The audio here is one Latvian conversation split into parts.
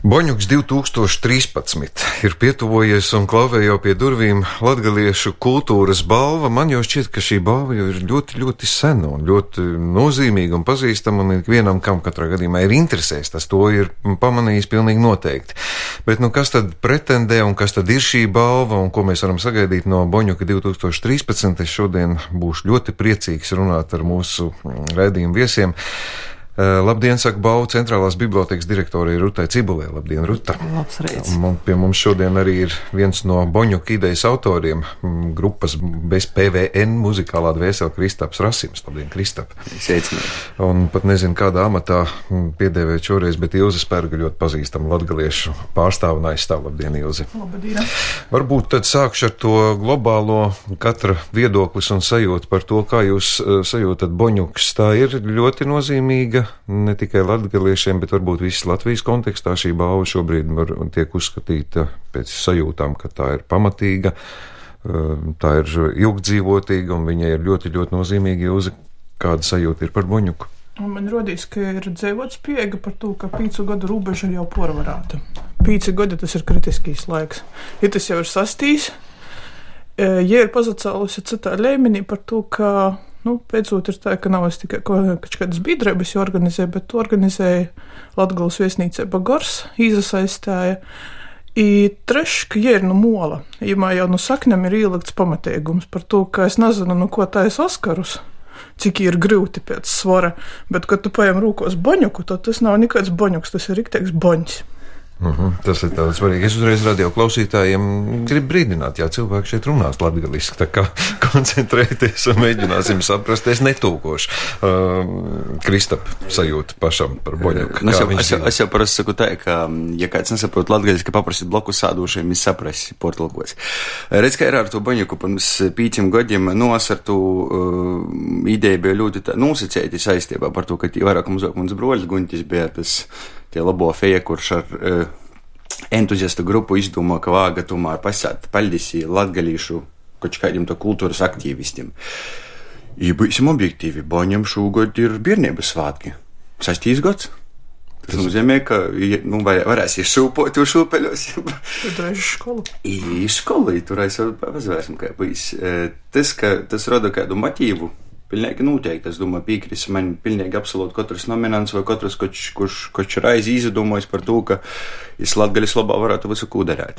Boņuks 2013 ir pietuvojies un klauvē jau pie durvīm latgaliešu kultūras balva. Man jau šķiet, ka šī balva jau ir ļoti, ļoti sena un ļoti nozīmīga un pazīstama, un ikvienam, kam katrā gadījumā ir interesēs, tas to ir pamanījis pilnīgi noteikti. Bet nu kas tad pretendē un kas tad ir šī balva un ko mēs varam sagaidīt no Boņuka 2013? Es šodien būšu ļoti priecīgs runāt ar mūsu raidījumu viesiem. Labdien, saka Balvu centrālās bibliotēkas direktorei Rutai Cibulē. Labdien, Ruta. Labsreiz. Pie mums šodien arī ir viens no Boņuka idejas autoriem, grupas bez PVN muzikālā dvēsele Kristaps Rasims. Labdien, Kristap. Sveicināti. Un pat nezinu, kādā amatā piedēvēt šoreiz, bet Ilze Spērga ļoti pazīstama latgaliešu pārstāvu un aizstāv. Labdien, Ilze. Labdien. Varbūt tad sākšu ar to globālo katra viedoklis un sajūta par to, kā jūs sajūtat Boņuks. Tā ir ļoti nozīmīga ne tikai latgaliešiem, bet varbūt visas Latvijas kontekstā šī balva šobrīd tiek uzskatīta pēc sajūtām, ka tā ir pamatīga, tā ir ilgdzīvotīga un viņa ir ļoti, ļoti nozīmīga. Ilze, kāda sajūta ir par Boņuku? Man rodīs, ka ir dzīvots pieeja par to, ka 5 gadu robeža ir jau porvarāta. 5 gadi tas ir kritiskīs laiks. Ja tas jau ir sastīs, ja ir pazacēlusi citā līmenī par to, ka pēcot ir tā, ka nav es tikai kādas biedrības organizēja, bet to organizēja Latgales viesnīcība Gors, izasaistāja. I trešs, ka ja ir mola, ja jau saknēm ir ielikts pamatīgums par to, ka es nezinu, ko tā es Oskarus, cik ir grūti pēc svara, bet, kad tu paņem rūkos Boņuku, tad tas nav nekāds Boņuks, tas ir riktīgs Boņs. Tas ir tāds svarīgi. Es uzreiz radio klausītājiem gribu brīdināt, ja cilvēki šeit runās latgaliski, tā kā koncentrēties un mēģināsim saprast, es netūkošu. Kristap, sajūta pašam par Boņuku. Es jau parasti saku tā, ka, ja kāds nesaprot latgaliski, paprasīt blakus sādošiem, es saprasi portulkos. Redz, ka ir ar to Boņuku pirms 5 gadiem, es ar to ideju bija ļoti nosacēti saistībā par to, ka vairāk mazāk mums broļs Guņtis bija tas tie labo feja, kurš ar entuziastu grupu izdomā, ka vāga tomēr pasāt paļdisi latgalīšu kaut kādiem to kultūras aktīvistiem. I būsim objektīvi, Boņam šogad ir bērnības svātki. 6. gads. Tas nozīmē, ka varēs iešūpot uz šūpeļos. Tur aiz skolu. I skolu, tur aiz pazvērsim, kā bijis. Tas rada kādu motīvu. Pilnīgi noteikti, es domāju, piekrīs man pilnīgi absolūti katrs nominants vai katrs, kurš reizi izdomājis par to, ka es latgaļas labā varētu visu ko darēt.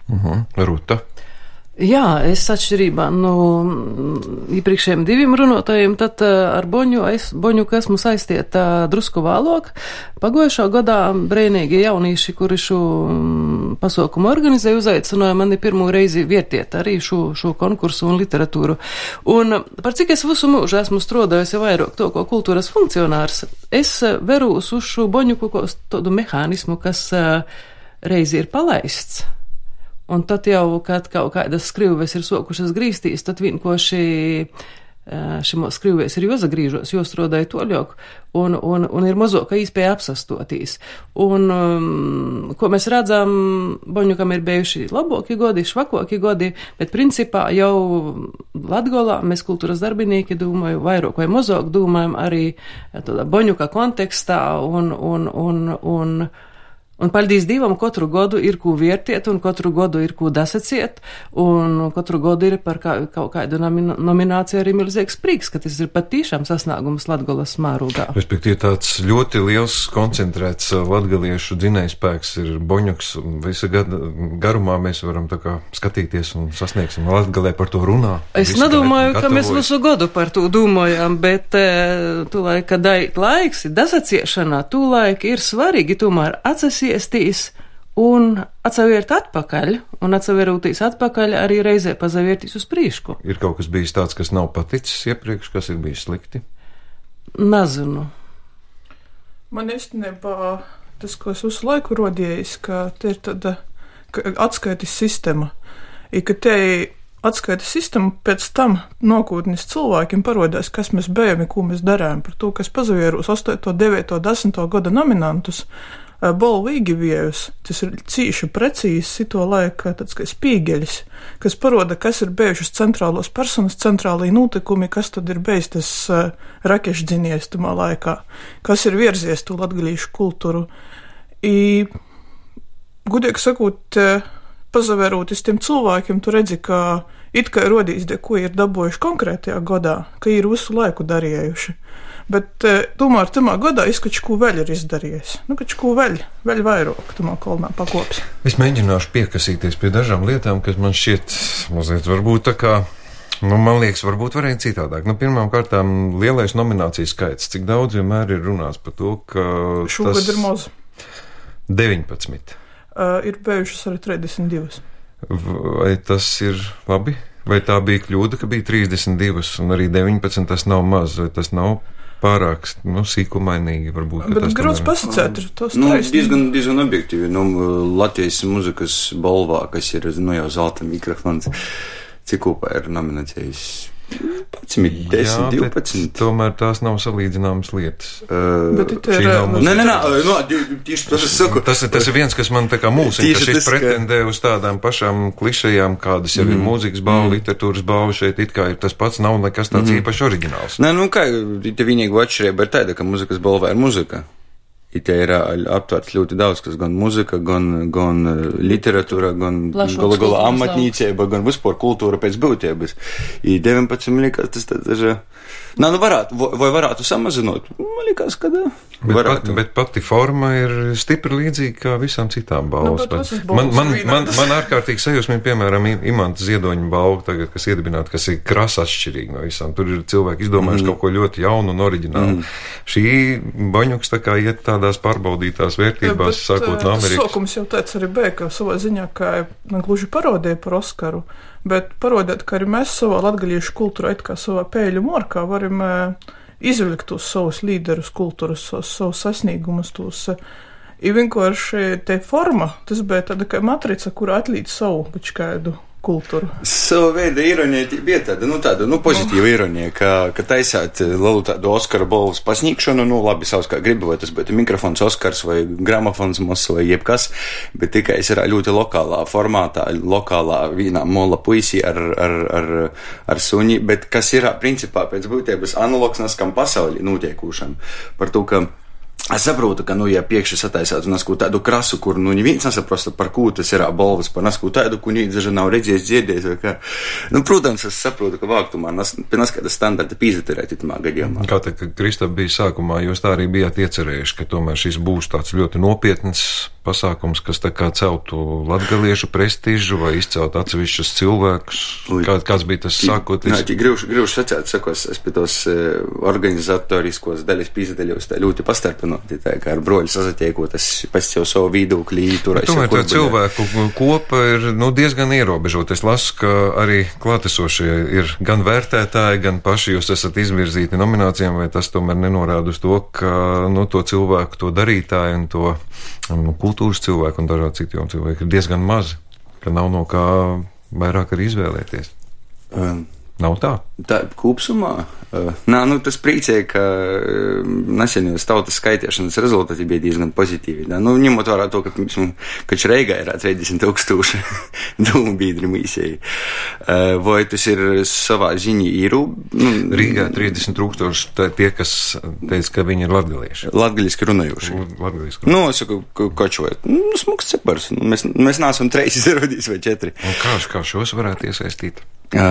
Ruta. Jā, es atšķirībā no iepriekšējiem 2 runātājiem, tad ar Boņuku esmu saistīta drusku vēlāk. Pagojušā gadā brīnīgi jaunieši, kuri šo pasaukumu organizēja, uzaicināja mani pirmo reizi vērtēt arī šo konkursu un literatūru. Un par cik es visu mūžu esmu strādājusi vairāk to, ko kultūras funkcionārs, es verūs uz šo Boņuku tādu mehānismu, kas reizi ir palaists. Un tad jau, kad kaut kādas skriuves ir sokušas grīstīs, tad vienkārši šimos skriuvēs ir jozagrīžos, jostrādāja toļok, un ir mazāka iespēja apsastotīs. Un, ko mēs redzam, Boņukam ir bijuši labāki gadi, švakāki gadi, bet principā jau Latgolā mēs kultūras darbinieki domāju, vairāk vai mazāk domājam arī tādā Boņuka kontekstā un paldies Dievam, katru gadu ir ko vērtiet, un katru gadu ir ko dasaciet, un katru gadu ir par kaut kādu nomināciju arī milzīgs prieks, ka tas ir pat tiešām sasniegums Latgolas mārūgā. Respektīvi tāds ļoti liels koncentrēts latgaliešu dzinējspēks ir Boņuks, un visa gada garumā mēs varam tā kā skatīties un sasniegsim Latgalē par to runā. Es nedomāju, ka mēs visu gadu par to domājam, bet tūlaik, kad laiks ir dasaciešana, tūlaik ir svarīgi tomēr atsasiestīs un atsavērt atpakaļ, un atsaverūtīs atpakaļ arī reizē pazavērtīs uz priekšu. Ir kaut kas bijis tāds, kas nav paticis iepriekš, kas ir bijis slikti? Nezinu. Man īstenībā tas, ko es visu laiku rodījis, ka te ir tāda atskaites sistēma, ka te atskaites sistēma pēc tam nākotnes cilvēkiem parodās, kas mēs bijām, ko mēs darām, par to, kas pazavērūs 8., 9., 10. gada nominantus, balvīgi viejus. Tas ir cīši precīzi to laika tāds kā spīgeļs, kas paroda, kas ir bijušas centrālos personas, centrālī notikumi, kas tad ir bijis tas rakešdzinies tamā laikā, kas ir virzies to latgalīšu kultūru. Gudīgi sakot, pazavēroties tiem cilvēkiem, tu redzi, ka it kā rodīs, ko ir dabūjuši konkrētajā gadā, ka ir visu laiku darījuši. Bet tomēr tamā gadā izkaču vēl ir izdarījies. Kaču vēl vairāk tamā kolmā pakops. Es mēģināšu piekasīties pie dažām lietām, kas man šķiet mazliet varbūt tā kā, man liekas, varbūt varēja citādāk. Pirmām kārtām lielais nominācijas skaits. Cik daudz vienmēr ir runāts par to, ka šogad ir maz. 19. Ir bijušas arī 32. Vai tas ir labi? Vai tā bija kļūda, ka bija 32 un arī 19? Tas nav maz, vai tas nav pārāk sīkumainīgi varbūt. Bet grūts pasacēt ir tos diezgan objektīvi. Latvijas muzikas balvā, kas ir, jau zelta mikrofons, cik kopā ir nominācijas? 10, 12. Tomēr tās nav salīdzināmas lietas. Bet ir tieši tas es saku. Tas ir viens, kas man tā kā mūsina, ka šis pretendē uz tādām pašām klišejām, kādas jau ir mūzikas balva, literatūras balva šeit, it kā ir tas pats, nav nekas tāds īpaši oriģināls. Te vienīgo atšķirība ir tāda, ka muzikas balva ir muzika. Te ir aptvērts ļoti daudz, kas gan muzika, gan literatūra, gan gala amatniecība, gan vispār kultūra pēc būtības. 19, man liekas, tas ir. Varētu samazināt? Man liekas, ka bet pati forma ir stipri līdzīga kā visām citām balvas. Man ārkārtīgi sajūsmīgi, piemēram, Imanta Ziedoņa balva tagad, kas iedibināta, kas ir krasa atšķirīga no visām. Tur ir cilvēki izdomājuši kaut ko ļoti jaunu un oriģinālu. Šī Boņuks tā kā iet tādās pārbaudītās vērtībās, sākot no Amerikas. Sokums jau teica arī Bēka savā ziņā, ka gluži parodēja par Oskaru, bet parodēt, ka arī mēs savā latgaliešu kultūrā, it kā savā pēļu morkā, varam izvilkt tos savus līderus kultūras, savus sasniegumus, tos. I vienkārši te forma, tas bija tāda kā matrica, kura atlīdz savu pačkaidu kultūru. Sava veida ironija bija tāda pozitīva ironija, ka taisāt lielu tādu Oskara balvas pasniegšanu, labi, savs kā gribi, vai tas būtu mikrofons Oskars vai gramofons Mosa vai jebkas, bet tikai es ir ļoti lokālā formātā, lokālā vīnā mola puisi ar suņi, bet kas ir principā pēc būtības analogs neskam pasauli notiekūšam. Par to, ka es saprotu, ka, ja piekši sataisātu nesku tādu krasu, kur, neviens nesaprosta, par ko tas ir balvas, par nesku tādu, ko nīdzaži nav redzējis, dziedējis, vai kā. Protams, es saprotu, ka vāktumā neskaida standarta pīzaterēt itamā gadījumā. Kā te, kad Kristap bija sākumā, jūs tā arī bijāt iecerējuši, ka tomēr šis būs tāds ļoti nopietns pasākums, kas tā kā celtu latgaliešu prestižu vai izcelt atsevišķus cilvēkus. Kāds bija tas sākoties? Grīvši sacēt, sakos, es pie tos organizatoriskos daļas pīzadaļos tā ļoti pastarpinoti, tā kā ar broļu sazatiekot, es pēc jau savu vīdūklī turēšu. Tomēr tā cilvēku kopa ir diezgan ierobežot. Es lasu, ka arī klātesošie ir gan vērtētāji, gan paši jūs esat izvirzīti nominācijām, vai tas tomēr nenorāda uz to, ka to cilvēku, to darītāju un to kultūras cilvēku un dažādi citi cilvēki ir diezgan mazi, ka nav no kā vairāk arī izvēlēties. Nav tā? Tā kopsumā? Tas priecēja, ka nesenajos tautas skaitiešanas rezultāti bija diezgan pozitīvi. Ņemot vērā to, ka Reigā ir 30,000 dūmu biedri mīsēji. Vai tas ir savā ziņā īru? Rīgā 30,000 tie, kas teica, ka viņi ir latgalieši. Latgaliski runājoši. Es saku, kočojot. Smuks cepars. Mēs neesam 3 izrādījis vai 4. Un kā šos varētu iesaistīt?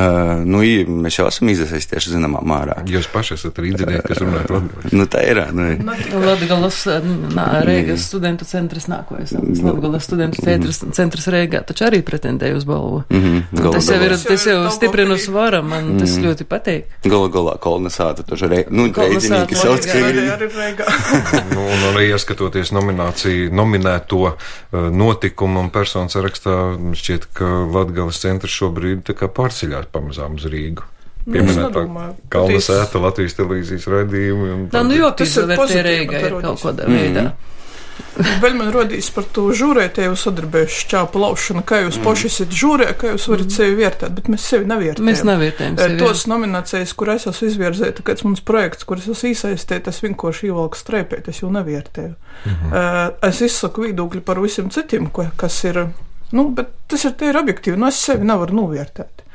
Mēs jau esam iesaistījuši zināmā mērā. Jūs paši esat arī dzirdējuši, kas runājat latgaliski. Tā ir. Latgalas Reigas studentu centrs nākojas. Latgalas studentu centrs Reigā taču arī pretendēja uz balvu. Tas jau stiprina uz varu, man tas ļoti patīk. Galā kolonizāta taču Reidzinīki sauc, ka arī Reigā. Un arī ieskatoties nominēto notikumu un personu sarakstā, šķiet, ka Latgalas centrs šobrīd tā kā pārceļās pamazām uz Rīgu. Pieminētā Kalnasēta, Latvijas televīzijas raidījumi. Tas ir Reiga ir kaut kādā veidā. Vēl man rodīs par to žūrētēju sadarbējuši šķāpu laušanu, kā jūs paši esat žūrē, kā jūs varat sevi vērtēt, bet mēs sevi nevērtējam. Mēs nevērtējam sevi. Tos nominācijas, kur es esmu izvirzēta, kāds mums projekts, kur es esmu iesaistēta, es vienkārši ievalku streipēt, es jau nevērtēju. Es izsaku viedokļi par visiem citiem, kas ir, bet tas ir objektīvi, es sevi nevaru novērtēt.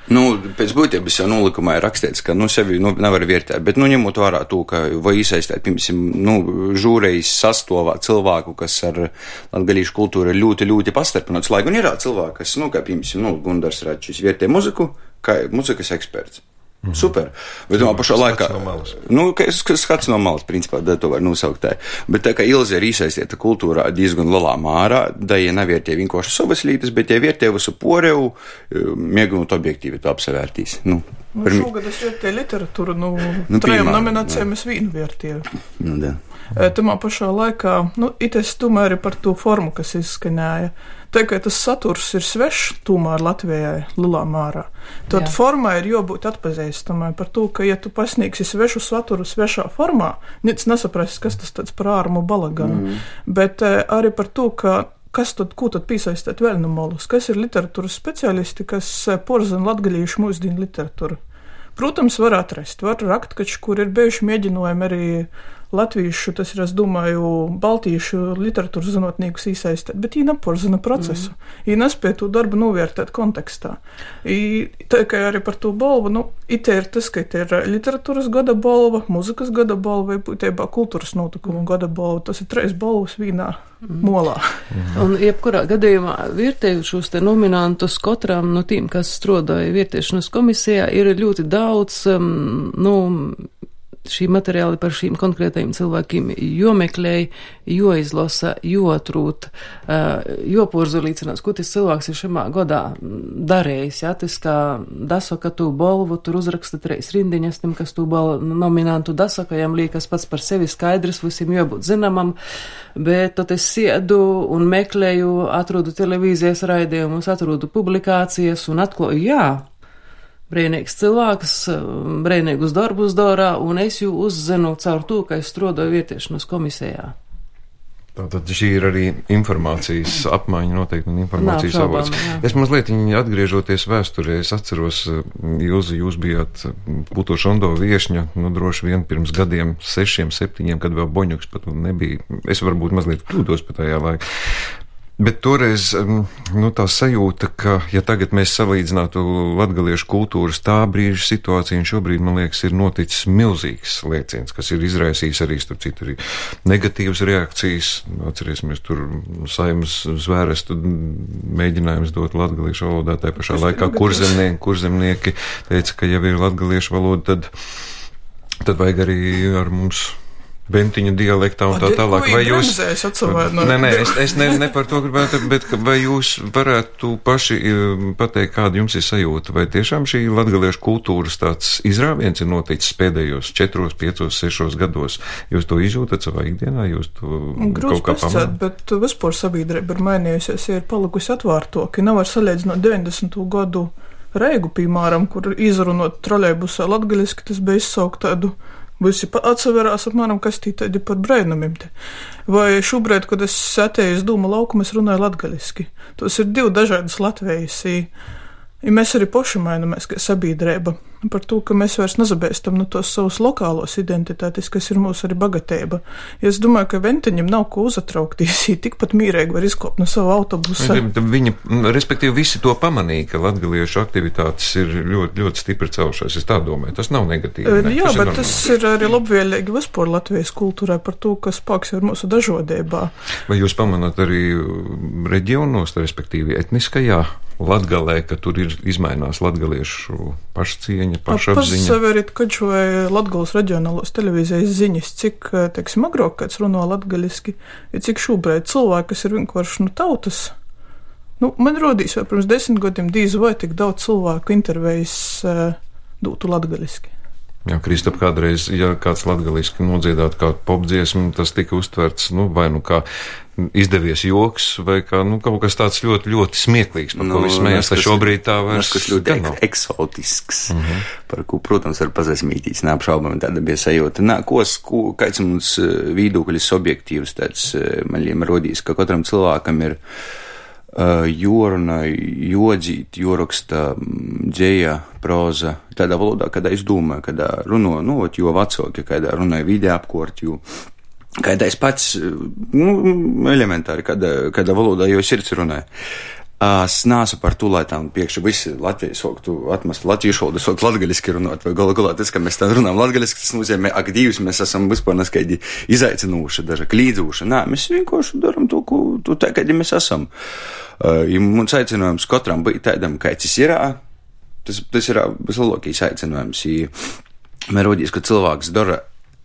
Pēc būtības jau nolikumā ir rakstīts, ka, sevi, nevar vērtēt, bet, ņemot vērā to, ka vai iesaistēt, piemēram, žūrejas sastovā cilvēku, kas ar latgalīšu kultūru ir ļoti, ļoti pastarpināts, lai gan ir cilvēki, kas, kā, piemēram, Gundars Račis vērtē muziku, kā muzikas eksperts. Super. Bet pašā laikā, skats no malas, principā, da to var nosaukt tā. Bet tā kā Ilze ir iesaistīta kultūrā diezgan lielā mārā, da ja nevērtē vienkārši savas lietas, bet ja vērtē visu porevu, mēģinot objektīvi to apsavērtīs. Šogad es vērtēju literatūru, trejām nominācijām es vīnu vērtēju. Tamā pašā laikā, es tomēr par to formu, kas izskanēja. Tā kā tas saturs ir svešs tomēr Latvijai lielā mārā, tad formā ir jābūt atpazīstamai par to, ka, ja tu pasniegsi svešu saturu svešā formā, nic nesaprast, kas tas tāds par ārmu balaganu, bet arī par to, ka ko tad piesaistīt vēl no malas, kas ir literatūras speciālisti, kas porzina latgalīšu mūsdienu literatūru. Protams, var atrast, var rakt, kur ir bijuši mēģinājumi arī latviešu, tas ir, es domāju, baltīšu literatūras zinotniekus iesaistīt, bet viņi neporzina procesu. Viņi nespēja to darbu novērtēt kontekstā. Tā kā arī par to balvu, ite ir tas, ka ir literatūras gada balva, muzikas gada balva, vai būtībā kultūras notikumu gada balva. Tas ir 3 balvas vienā molā. Un jebkurā gadījumā vērtēju šos te nominantus katram no tiem, kas strādāja vērtēšanas komisijā, ir ļoti daudz, šī materiāli par šīm konkrētajiem cilvēkiem jomeklēja, joizlasa, joatrūt, joporzulīcinās, ko tas cilvēks ir šamā godā darējis. Tas, kā dasoka tū bolvu, tur uzraksta 3 rindiņas, tam, kas tū nominantu dasoka, jam liekas pats par sevi skaidrs, visiem jābūt zināmam, bet tad es siedu un meklēju, atrodu televīzijas raidījumus, atrodu publikācijas un atklāju, brīnīgs cilvēks, brīnīgus darbus dara, un es jū uzzinu caur to, ka es strādāju vērtēšanas komisijā. Tātad šī ir arī informācijas apmaiņa noteikti un informācijas avots. Es mazliet atgriežoties vēsturē, es atceros, jūs bijāt Puto Šondo viešņa, droši vien pirms gadiem 6, 7, kad vēl Boņuks pat nebija. Es varbūt mazliet kļūdos pat tajā laikā. Bet toreiz tā sajūta, ka, ja tagad mēs salīdzinātu latgaliešu kultūras tā brīža situāciju, un šobrīd, man liekas, ir noticis milzīgs lēciens, kas ir izraisījis arī, starp citu, arī negatīvas reakcijas. Atcerēsimies, tur Saeimas zvērestu mēģinājums dot latgaliešu valodā, tā pašā laikā kurzemnieki teica, ka ja ir latgaliešu valoda, tad vajag arī ar mums Bentiņu dialektā un tā tālāk. Vai jūs... Es ne par to gribētu, bet vai jūs varētu paši pateikt, kāda jums ir sajūta? Vai tiešām šī latgaliešu kultūras tāds izrāviens ir noticis pēdējos 4, 5, 6 gados? Jūs to izjūtat savā ikdienā? Jūs to kaut kā pamanāt? Bet vispār sabiedrība ir mainījusies, ir palikusi atvārto, ka nevar salīdzināt 90. gadu Reigu, piemēram, kur izrunot trolejbusā latgaliski, tas bija izsaukt tādu. Visi atseverās apmēram, kas tādi par brēnumiem te. Vai šobrīd, kad es atēju uz Dūmu laukumu, es runāju latgaliski. Tos ir 2 dažādas Latvijas. Mēs arī paši mainamies, kā sabiedrība, par to, ka mēs vairs nezabēstam no tos savus lokālos identitātes, kas ir mūsu arī bagateiba. Es domāju, ka Ventiņam nav ko uzatraukties, tikpat mīrēgi var izkopt no sava autobusa. Viņa, respektīvi, visi to pamanīja, ka latgaliešu aktivitātes ir ļoti, ļoti stipri celšās. Es tā domāju, tas nav negatīvi. Jā, bet tas ir arī labvēlīgi vispār Latvijas kultūrai par to, ka spēks ir mūsu dažādībā. Vai jūs pamanāt arī reģionos, respektīvi etniskajā Latgalē, ka tur ir izmainās latgaliešu pašcieņa, pašapziņa? Pasaverit, kad vai Latgales reģionālos televīzijas ziņas, cik, teiksim, agrāk kāds runā latgaliski, ja cik šobrīd cilvēki, kas ir vienkārši tautas. Man rodīs, vai pirms 10 gadiem dīzu vai tik daudz cilvēku intervijas dūtu latgaliski. Jā, Kristap, kādreiz, ja kāds latgaliski nodziedātu kādu popdziesmu, tas tika uztverts, vai kā izdevies joks, vai kā, kaut kas tāds ļoti, ļoti smieklīgs, par ko viss smējās, tad šobrīd tā vairs kas ļoti eksotisks, par ko, protams, var pazasmītīs, neapšaubami tāda bija sajūta. Kāds mums vīdūkļis objektīvs tāds, man liekas, rodīs, ka katram cilvēkam ir joruna, jodzīt, joraksta, dzēja, proza, tādā valodā, kādā es domāju, kādā runo, jo vecāki, kādā runāja vide apkort, jo kādā es pats, elementāri, kādā valodā jau sirds runāja. Es nāsu par to, lai tam piekši visi Latvijas soktu atmest latviešu valodu, soktu latgaliski runāt, vai galā tas, ka mēs tā runājam latgaliski, tas nozīmē, ak, Dievs, mēs esam vispār neskaidri izaicinoši, daža klīdzoši. Nē, mēs vienkārši daram to, kādi mēs esam. Ja mums aicinājums katram būt tādam, kāds ir, tas ir vislielākais aicinājums. Ja man rodīs, ka cilvēks dara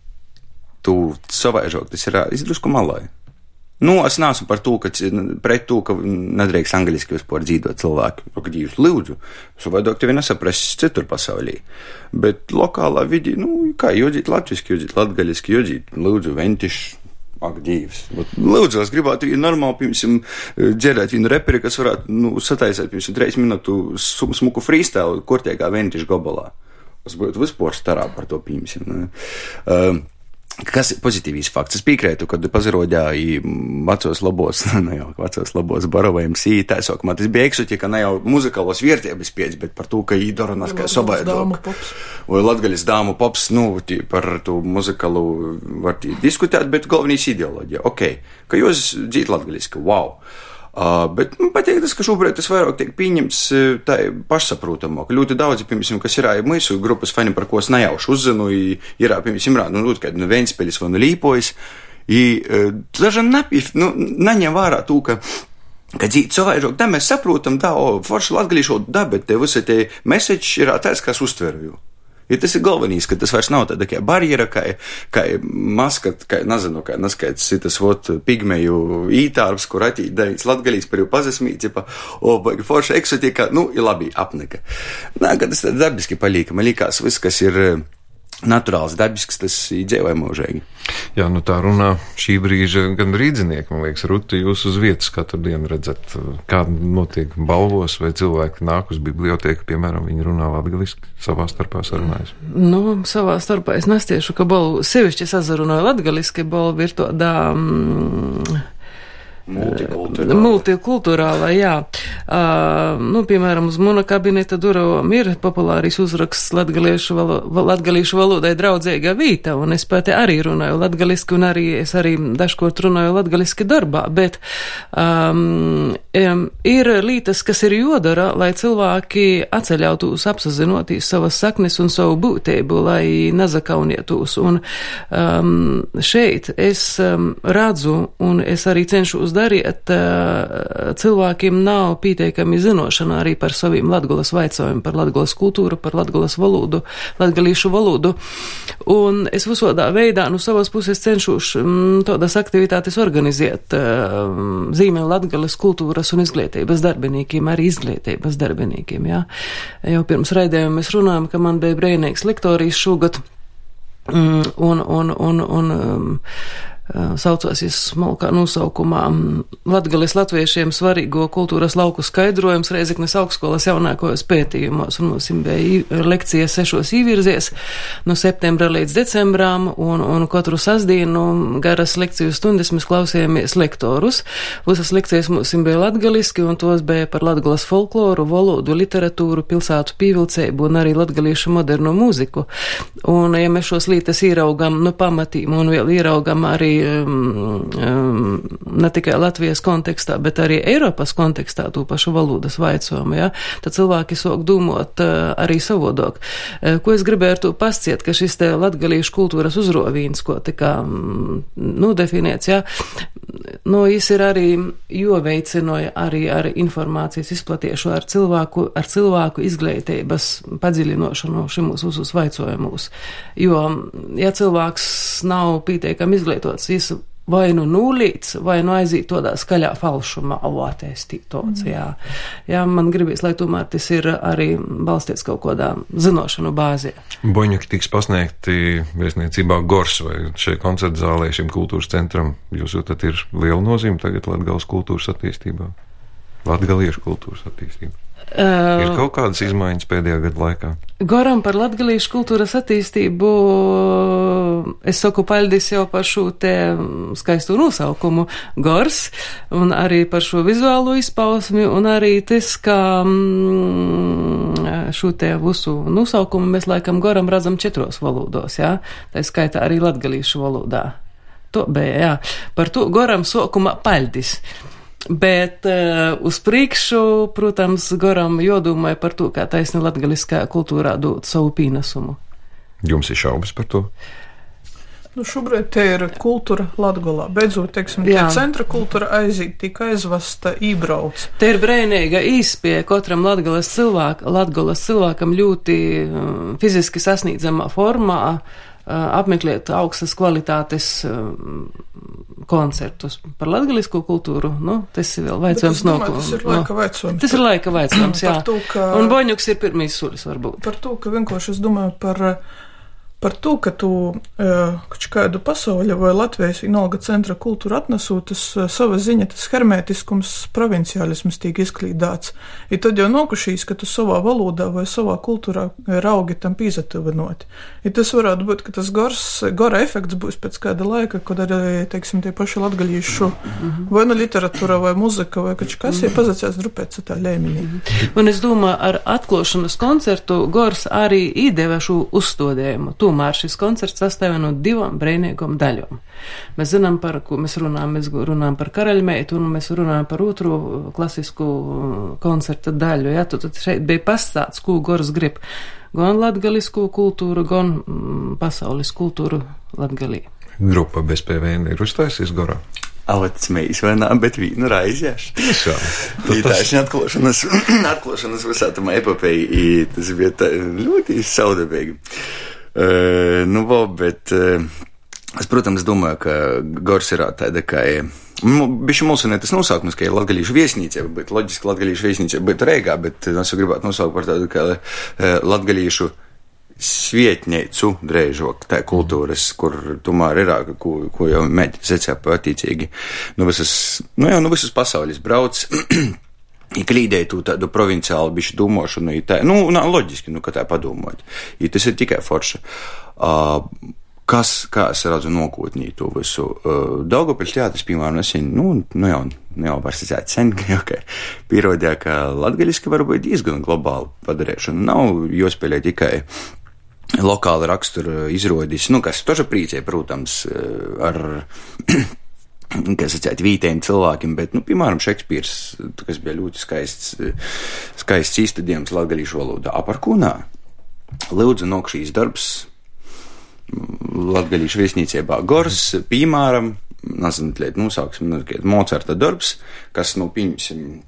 to savaižok, tas ir izdrusku malai. Es neesmu par to, ka pret to, ka nedrīkst angliski vispār dzīvot cilvēki. Ka Dievs lūdzu, savādāk tevi nesaprast citur pasaulī. Bet lokālā vidi, kā jodzīt latviski, jodzīt latgaļiski, jodzīt lūdzu ventiši. Ak, Dievs. Lūdzu, es gribētu normāli, piemēram, dzirdēt vienu reperi, kas varētu, sataisēt, piemēram, 3 minūtu smuku freestyle, kortiekā ventiši gabalā. Es būtu vispār starā par to, piemēram. Kas ir pozitīvs fakts? Es piekrītu, kad pazarodēju vecos labos barovējums ītēsok. Man tas bija eksoti, ka ne jau muzikālos vērtības pēc, bet par to, ka īdoronas kā sobaidok. Vai latgaļas dāmu pops, par to muzikālu var diskutēt, bet galvenīs ideoloģija. Ok, ka jūs dzīt latgaļiski, wow. Bet man patīk tas, ka šobrīd tas vairāk tiek pieņemts tā pašsaprotamāk. Ļoti daudzi, piemēram, kas ir mūsu grupas fani, par ko es nejauši uzzinu, ir, piemēram, kādi Ventspēļas vai Līpojas, daži neņem vērā to, ka dzīt savaižok, da mēs saprotam, forši latgalīšot, bet te visi te message ir tāds, kas uztveru. Ja tas ir galvenīs, ka tas vairs nav tāda kā barjera, kā maska, kā, nezinu, kā neskaits tas pigmeju ītārbs, kur atīt daviņas latgalīs par jau pazasmīt, baigi forša eksotika, ir labi, apnika. Nā, ka tas tāds dabiski palīka, man likās viss, kas ir naturāls, dabisks, tas izdzīvoja mūžīgi. Jā, tā runā šī brīža gan rīdzinieki, man liekas, Ruti, jūs uz vietas katru dienu redzat, kā notiek balvos, vai cilvēki nāk uz bibliotēku, piemēram, viņi runā latgaliski, savā starpā sarunājas? Savā starpā es nestiešu, ka balvu sevišķi sazarunāju latgaliski, balvu ir to multikulturālā, jā. Piemēram, uz muna kabineta durvīm ir populāris uzraksts latgalīšu valodai draudzīga vīta, un es pati arī runāju latgaliski, un es arī dažkort runāju latgaliski darbā, bet ir lītas, kas ir jodara, lai cilvēki atceļautos, apsazinotīs savas saknes un savu būtību, lai nezakaunietos, un šeit es redzu, un es arī cenšos darīt, cilvēkiem nav pieteikami zinošana arī par saviem latgulas vaicojumiem, par latgulas kultūru, par latgulas valodu, latgalīšu valodu. Un es visodā veidā no savas puses cenšos tādas aktivitātes organizēt zīmē latgalas kultūras un izglītības darbiniekiem, arī izglītības darbiniekiem, jā. Jau pirms raidījuma mēs runājam, ka man bija brīnīgs lektorijas šogad, saucās smalkā nosaukumā Latgales latviešiem svarīgo kultūras lauku skaidrojums Reizeknes augstskolas jaunākajos pētījumos, un mums bija lekcijas 6 īvirzies no septembra līdz decembram, un katru sasdienu garas lekciju stundas mēs klausījāmies lektorus. Visas lekcijas mums bija latgaliski, un tos bija par Latgales folkloru, valodu, literatūru, pilsētu pīvilceibu un arī latgalīšu modernu mūziku. Un, ja mēs šos lītas īraugam pamatīm un vēl īraugam arī ne tikai Latvijas kontekstā, bet arī Eiropas kontekstā to pašu valodas vaicojumu, ja? Tad cilvēki sāk domāt arī savodok. Ko es gribēju ar to pasciet, ka šis te latgalīšu kultūras uzrovīns, ko tika definēts, ja? Jis ir arī joveicinoja arī ar informācijas izplatiešu ar cilvēku izglītības padziļinošanu šimus uzus vaicojumus. Jo, ja cilvēks nav pieteikami izglītots, jis vai nūlīts, vai aizīt tādā skaļā falšumā, atēstītots, jā. Jā, man gribīs, lai tomēr tas ir arī balstīts kaut kādā zinošanu bāzē. Boņuki tiks pasniegti viesniecībā Gors vai šai koncerta zālē šim kultūras centram. Jūs jūtat, ir liela nozīme tagad Latgales kultūras attīstībā? Latgaliešu kultūras attīstībā? Ir kaut kādas izmaiņas pēdējā gada laikā? Goram par latgalīšu kultūras attīstību es saku paļdis jau par šo te skaistu nosaukumu Gors, un arī par šo vizuālo izpausmi, un arī tas, ka šo te visu nosaukumu mēs laikam Goram redzam 4 valodos, jā? Tā skaitā arī latgalīšu valodā. To bija, jā. Par to Goram sākumā paļdis. Bet uz priekšu, protams, Goram jodomāja par to, kā taisni latgaliskā kultūrā dot savu pīnesumu. Jums ir šaubas par to? Nu, šobrīd te ir kultūra Latgolā. Beidzot, teiksim, tie centra kultūra aiziet, tika aizvasta, ībrauc. Te ir brēnīga īspēja katram Latgolas cilvēkam ļoti fiziski sasniedzamā formā apmeklēt augstas kvalitātes koncertus par latgalisko kultūru. Nu, tas ir vēl vaicojums tas ir laika vaicojums. Tas ir laika vaicojums, jā. Un Boņuks ir pirmīs solis varbūt. Par to, ka vienkārši es domāju par to, ka tu kādu pasauļa vai Latvijas vienalga centra kultūru atnesūt, tas sava ziņa, tas hermētiskums, provinciālisms tiek izklīdāts. I tad jau nokušīs, ka tu savā valodā vai savā kultūrā raugi tam pīzatuvinot. I tas varētu būt, ka tas gora efekts būs pēc kāda laika, kad arī, teiksim, tie paši latgalīšu vai nu literatūra vai muzika vai kas ir pazacēs drupēt citā līmenī. Un es domāju, ar atklāšanas koncertu Gors arī īdeva šo uzstādījumu. Tomēr šis koncerts sastāv no 2 brīvīgām daļām. Mēs zinām, par ko mēs runājam. Mēs runājam par Karaļmeitu un mēs runājam par otru klasisku koncerta daļu. Ja? Tad šeit bija pastāsts, ko Gors grib. Gan latgalisku kultūru, gan pasaules kultūru Latgalī. Grupa bez PVN ir uzstājusies Gorā? Avots mēs vai nā, bet vīnu raizjāš. Ītāši atklāšanas visā tam epopeja, tas bija ļoti saudabīgi. Bet es, protams, domāju, ka Gors ir tāda, ka bišķi mūsunē tas nosaukums, ka ir latgalīšu viesnīcība, bet loģiski latgalīšu viesnīcība būtu Reigā, bet es gribētu nosaukt par tādu, ka latgalīšu svietņeicu drēžok, tā kultūras, kur tomēr ir, ko jau mēģi secē patīcīgi. Visas pasaules brauc. I klīdēja tu tādu provinciālu bišķi domāšanu, loģiski, ka tā padomāt. I tas ir tikai forša. Kā es redzu nokotnī to visu? Daugavpils teātris, piemēram, jau var sacēt sen, ka pierodīja, ka latgaliski var būt diezgan globāli padarēšana. Nav jāspēlē tikai lokāla rakstura izrodis, kas toža priecē, protams, ar kas sacēt, vītējiem cilvēkiem, bet, piemēram, Šekspīrs, kas bija ļoti skaists izstudējums latgalīšu valodā. Par ko nā? Lūdzu, nokšīs darbs latgalīšu viesnīcībā Gors, piemēram, nosauksim, Mocarta darbs, kas, pieņemsim,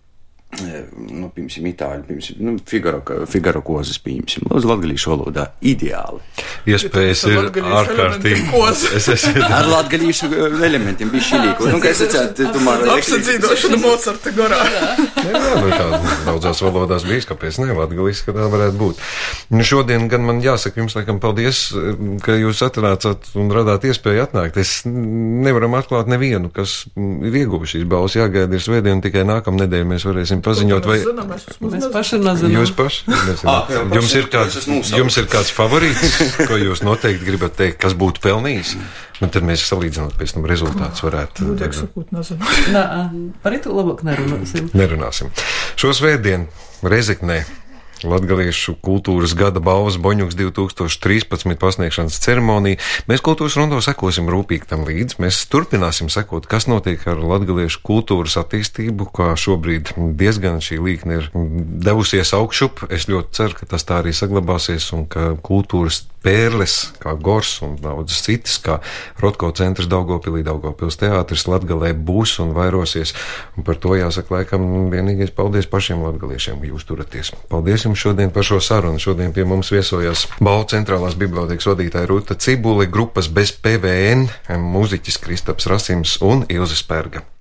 itāļu, Figaro kozas, pieņemsim, lūdzu, latgalīšu valodā, ideāli. Iespējas ir ārkārtīgi. Ar latgalīšu elementiem bija šilīku. Kas sacēt, apsadzīdošana Mocarta Gorā. Tā daudzās valodās bijis, kāpēc ne, latgalīši, ka tā varētu būt. Šodien gan man jāsaka jums, laikam, paldies, ka jūs atnācāt un radāt iespēju atnākt. Es nevaram atklāt nevienu, kas ir ieguvuši šīs balvas. Jāgaida ir svētdien, tikai nākamnedēļ mēs varēsim paziņot, vai mēs paši nezinām. Jūs paši nezināt. Jums ir kāds favorīts, ko jūs noteikti gribat teikt, kas būtu pelnījis? Un tad mēs salīdzinot pēc tam rezultātus varētu. Būtīgi sakot, nezinām. Par itu labāk nerunāsim. Šo svētdienu Rezeknē Latgaliešu kultūras gada balvas Boņuks 2013 pasniegšanas ceremonija. Mēs kultūras rondo sekosim rūpīgi tam līdzi. Mēs turpināsim sekot, kas notiek ar latgaliešu kultūras attīstību, kā šobrīd diezgan šī līkne ir devusies augšup. Es ļoti ceru, ka tas tā arī saglabāsies un ka kultūras pērles, kā Gors un daudzas citas, kā Rotko centrs Daugavpilī, Daugavpils teātris Latgalē būs un vairosies. Un par to jāsaka laikam vienīgais paldies pašiem latgaliešiem, ka jūs turaties. Paldies jums šodien par šo sarunu. Šodien pie mums viesojās Balvu centrālās bibliotēkas vadītāja Ruta Cibule, grupas bez PVN, mūziķis Kristaps Rasims un Ilze Spērga.